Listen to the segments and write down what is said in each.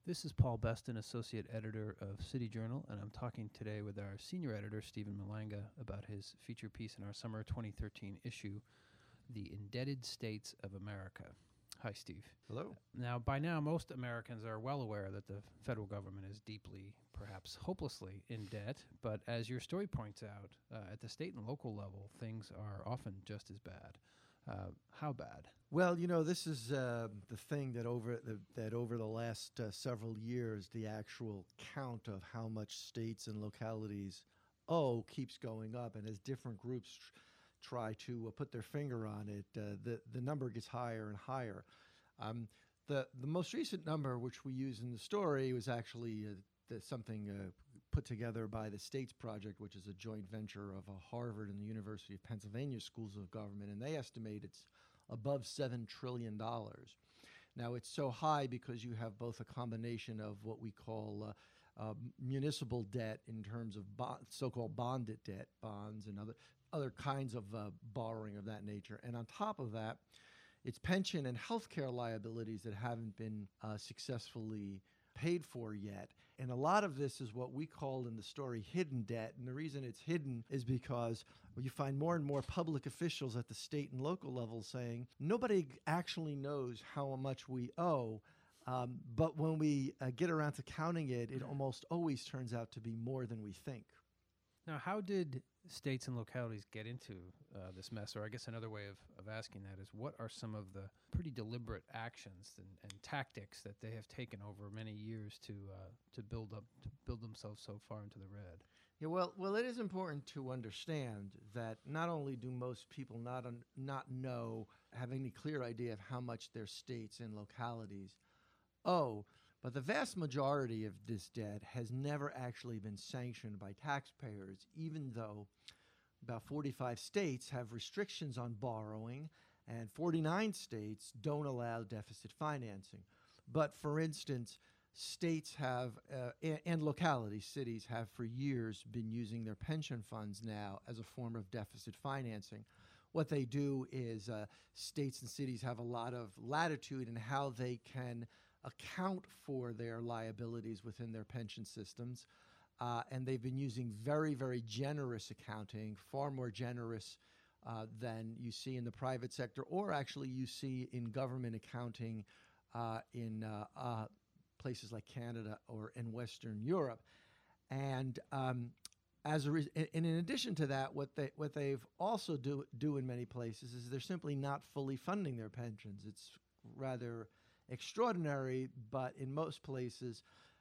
This is Paul Beston, Associate Editor of City Journal, and I'm talking today with our Senior Editor, Stephen Malanga, about his feature piece in our summer 2013 issue, The Indebted States of America. Hi, Steve. Hello. By now, most Americans are well aware that the federal government is deeply, perhaps hopelessly, in debt, but as your story points out, at the state and local level, things are often just as bad. How bad? Well, this is the thing that over the last several years, the actual count of how much states and localities owe keeps going up, and as different groups try to put their finger on it, the number gets higher and higher. The most recent number, which we use in the story, was actually something put together by the States Project, which is a joint venture of Harvard and the University of Pennsylvania Schools of Government, and they estimate it's above $7 trillion. Now, it's so high because you have both a combination of what we call municipal debt in terms of so-called bonded debt, bonds and other kinds of borrowing of that nature. And on top of that, it's pension and healthcare liabilities that haven't been successfully paid for yet. And a lot of this is what we call in the story hidden debt. And the reason it's hidden is because you find more and more public officials at the state and local level saying, nobody actually knows how much we owe. But when we get around to counting it, it almost always turns out to be more than we think. Now, how did states and localities get into this mess? Or I guess another way of asking that is, what are some of the pretty deliberate actions and tactics that they have taken over many years to build themselves so far into the red? Yeah, well, it is important to understand that not only do most people not have any clear idea of how much their states and localities owe, but the vast majority of this debt has never actually been sanctioned by taxpayers, even though about 45 states have restrictions on borrowing and 49 states don't allow deficit financing. But for instance, states have, and localities, cities have for years been using their pension funds now as a form of deficit financing. What they do is states and cities have a lot of latitude in how they can account for their liabilities within their pension systems. And they've been using very, very generous accounting, far more generous than you see in the private sector, or actually you see in government accounting in places like Canada or in Western Europe. And in addition to that, what they've also do in many places is they're simply not fully funding their pensions. It's rather extraordinary, but in most places,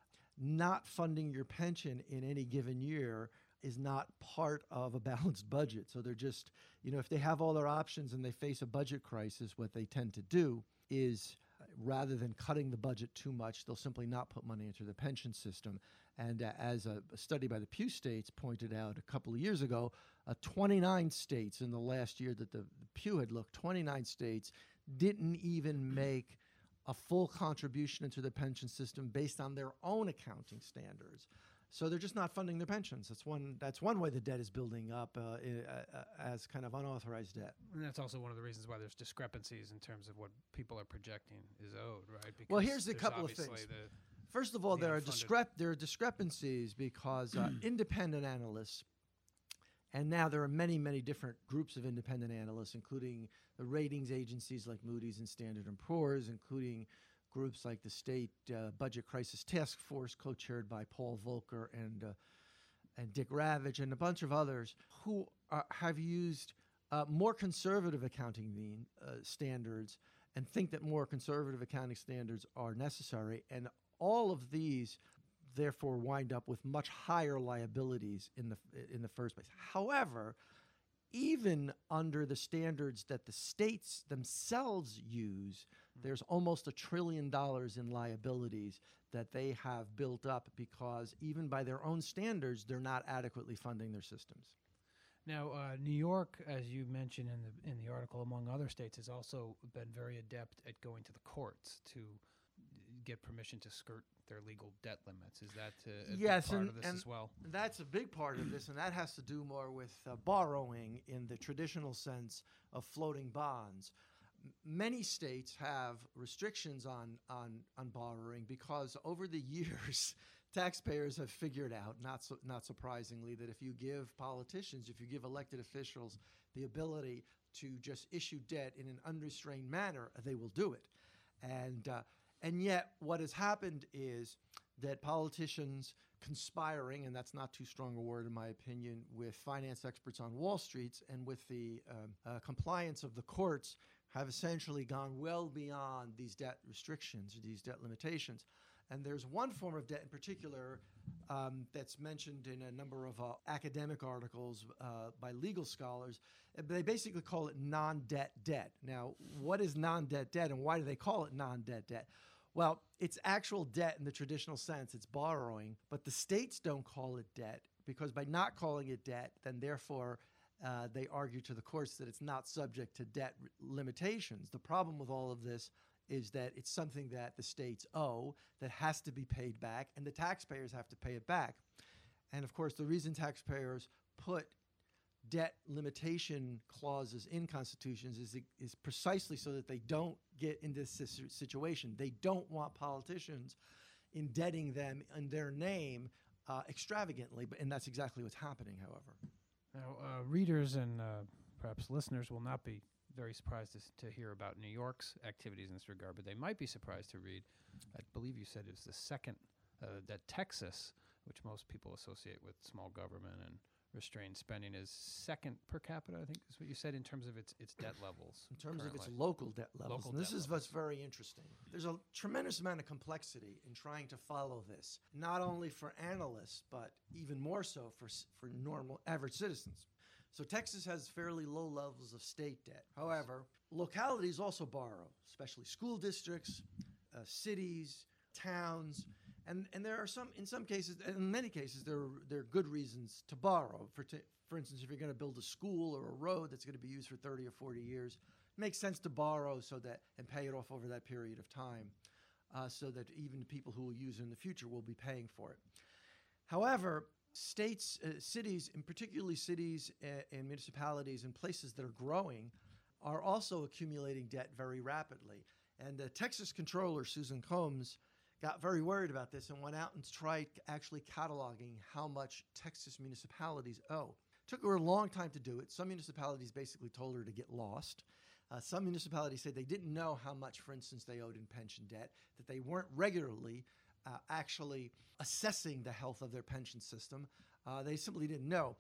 not funding your pension in any given year is not part of a balanced budget. So they're just, if they have all their options and they face a budget crisis, what they tend to do is, rather than cutting the budget too much, they'll simply not put money into the pension system. And as a study by the Pew States pointed out a couple of years ago, 29 states in the last year that the Pew had looked, 29 states didn't even make a full contribution into the pension system based on their own accounting standards. So they're just not funding their pensions. That's one way the debt is building up as kind of unauthorized debt. And that's also one of the reasons why there's discrepancies in terms of what people are projecting is owed, right? Because well, here's a couple of things. First of all, there are discrepancies because independent analysts, and now there are many, many different groups of independent analysts, including the ratings agencies like Moody's and Standard & Poor's, including groups like the State Budget Crisis Task Force, co-chaired by Paul Volcker and Dick Ravitch, and a bunch of others who have used more conservative accounting standards and think that more conservative accounting standards are necessary. And all of these therefore wind up with much higher liabilities in the first place. However, even under the standards that the states themselves use, there's almost $1 trillion in liabilities that they have built up because even by their own standards, they're not adequately funding their systems. Now, New York, as you mentioned in the article, among other states, has also been very adept at going to the courts to get permission to skirt their legal debt limits. Is that a big part of this as well? That's a big part of this, and that has to do more with borrowing in the traditional sense of floating bonds. many states have restrictions on borrowing because over the years, taxpayers have figured out, not surprisingly, that if you give politicians, if you give elected officials the ability to just issue debt in an unrestrained manner, they will do it. And yet what has happened is that politicians conspiring, and that's not too strong a word in my opinion, with finance experts on Wall Street and with the compliance of the courts have essentially gone well beyond these debt restrictions, these debt limitations. And there's one form of debt in particular that's mentioned in a number of academic articles by legal scholars. They basically call it non-debt debt. Now, what is non-debt debt and why do they call it non-debt debt? Well, it's actual debt in the traditional sense. It's borrowing, but the states don't call it debt because by not calling it debt, then therefore they argue to the courts that it's not subject to debt limitations. The problem with all of this is that it's something that the states owe that has to be paid back, and the taxpayers have to pay it back. And of course, the reason taxpayers put debt limitation clauses in constitutions is precisely so that they don't get in this situation. They don't want politicians indebting them in their name extravagantly, and that's exactly what's happening, however. Now, readers and perhaps listeners will not be very surprised to hear about New York's activities in this regard, but they might be surprised to read, I believe you said it was the second, that Texas, which most people associate with small government and restrained spending, is second per capita, I think is what you said, in terms of its debt levels. In terms currently. of its local debt levels. Local And this debt is what's very interesting. There's a tremendous amount of complexity in trying to follow this, not only for analysts, but even more so for normal average citizens. So Texas has fairly low levels of state debt. However, localities also borrow, especially school districts, cities, towns, and there are in some cases, in many cases, there are good reasons to borrow. For instance, if you're going to build a school or a road that's going to be used for 30 or 40 years, it makes sense to borrow and pay it off over that period of time, so that even the people who will use it in the future will be paying for it. However, states, cities, and particularly cities and municipalities and places that are growing are also accumulating debt very rapidly. And the Texas Comptroller, Susan Combs, got very worried about this and went out and tried actually cataloging how much Texas municipalities owe. It took her a long time to do it. Some municipalities basically told her to get lost. Some municipalities said they didn't know how much, for instance, they owed in pension debt, that they weren't regularly actually assessing the health of their pension system. They simply didn't know.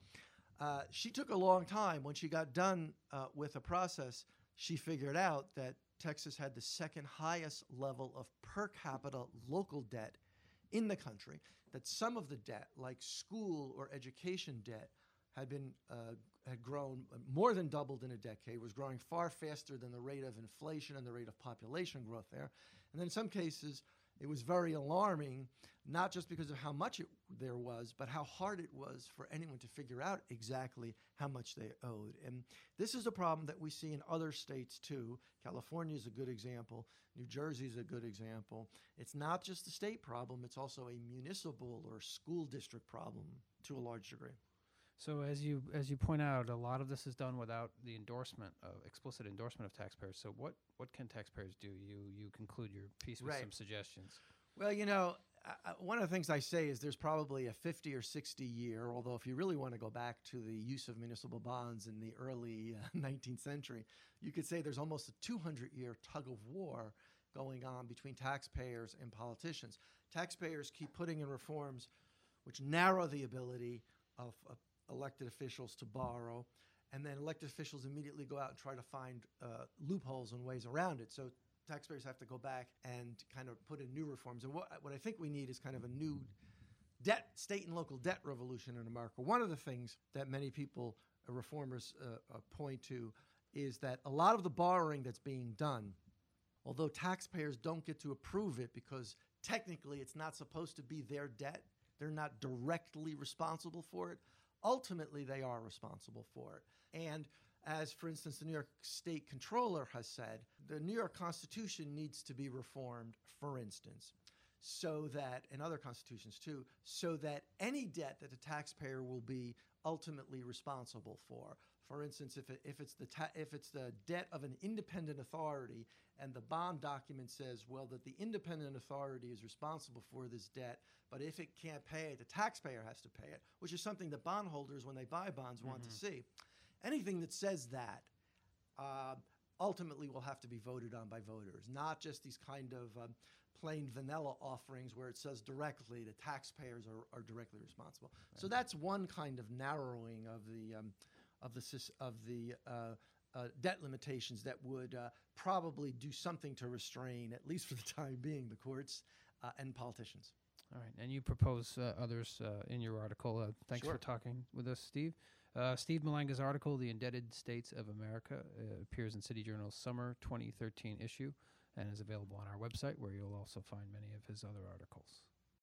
She took a long time. When she got done with the process, she figured out that Texas had the second highest level of per capita local debt in the country, that some of the debt, like school or education debt, had grown more than doubled in a decade, was growing far faster than the rate of inflation and the rate of population growth there. And then in some cases, it was very alarming, not just because of how much there was, but how hard it was for anyone to figure out exactly how much they owed. And this is a problem that we see in other states too. California is a good example. New Jersey is a good example. It's not just a state problem, it's also a municipal or school district problem to a large degree. So as you point out, a lot of this is done without the explicit endorsement of taxpayers. So what can taxpayers do? You conclude your piece with some suggestions. Well, one of the things I say is there's probably a 50 or 60 year, although if you really want to go back to the use of municipal bonds in the early 19th century, you could say there's almost a 200-year tug of war going on between taxpayers and politicians. Taxpayers keep putting in reforms which narrow the ability of elected officials to borrow, and then elected officials immediately go out and try to find loopholes and ways around it. So taxpayers have to go back and kind of put in new reforms. And what I think we need is kind of a new state and local debt revolution in America. One of the things that many people, reformers, point to is that a lot of the borrowing that's being done, although taxpayers don't get to approve it because technically it's not supposed to be their debt, they're not directly responsible for it, ultimately they are responsible for it. And as, for instance, the New York State Comptroller has said, the New York Constitution needs to be reformed, for instance, so that, and other constitutions too, so that any debt that the taxpayer will be ultimately responsible for For instance, if it's the debt of an independent authority, and the bond document says, well, that the independent authority is responsible for this debt, but if it can't pay it, the taxpayer has to pay it, which is something that bondholders, when they buy bonds, want to see. Anything that says that ultimately will have to be voted on by voters, not just these kind of plain vanilla offerings where it says directly the taxpayers are directly responsible. Right. So that's one kind of narrowing of the debt limitations that would probably do something to restrain, at least for the time being, the courts and politicians. All right, and you propose others in your article. Thanks Sure. for talking with us, Steve. Steve Malanga's article, The Indebted States of America, appears in City Journal's summer 2013 issue and is available on our website, where you'll also find many of his other articles.